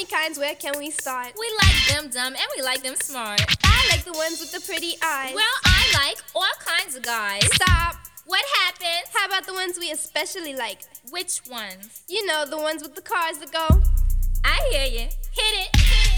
kinds, where can we start? We like them dumb and we like them smart. I like the ones with the pretty eyes. Well, I like all kinds of guys. Stop. What happened? How about the ones we especially like? Which ones? You know, the ones with the cars that go. I hear you. Hit it.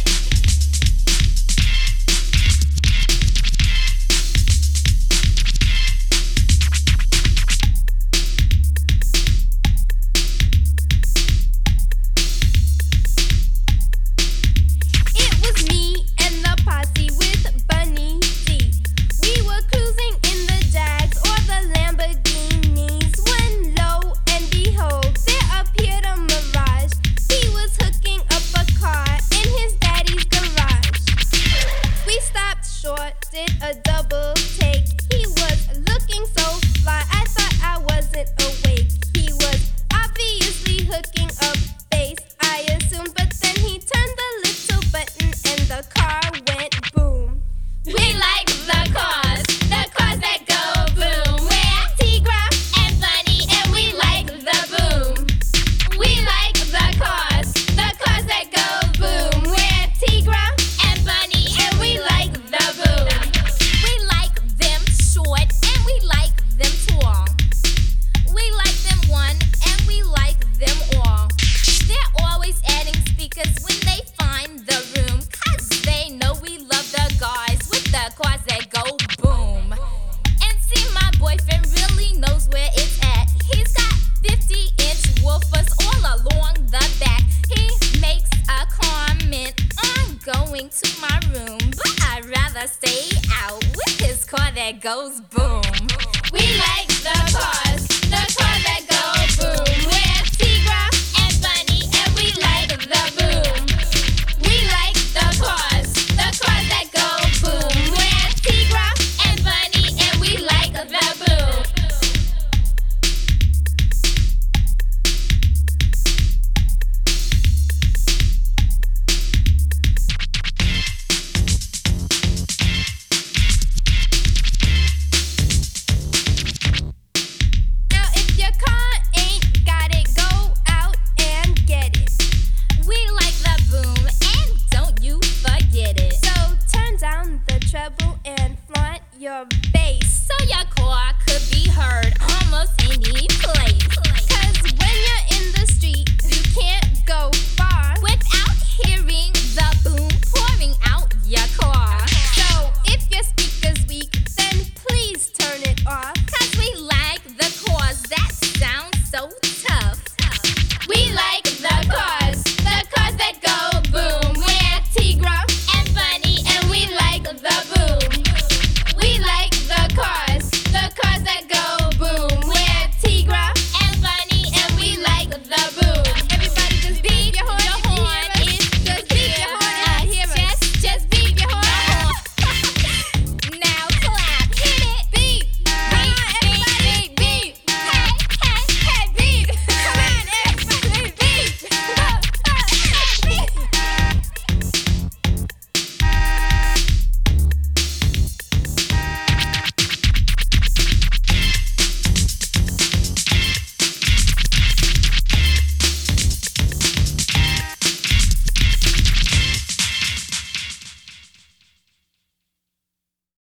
It was me and the posse with Bunny D. We were cruising in the Jags or the Lamborghinis when lo and behold, there appeared a mirage. He was hooking up a car in his daddy's garage. We stopped short, did a double take. He was looking so fly, I thought I wasn't awake. He was obviously hooking up bass, I assumed, but then he turned the little button and the car went boom. We like the cars that go boom. We're Tigra and Bunny and we like the boom. We like the cars that go boom. We're Tigra and Bunny and we like the boom. We like them short and we like them tall. We like them one and we like them all. They're always adding speakers when they find the room, 'cause they know we love the guys with the cars that go boom. And see, my boyfriend really knows where it's at. He's got 50-inch woofers all along the back. He makes a comment on going to my room, but I'd rather stay out with his car that goes boom. We like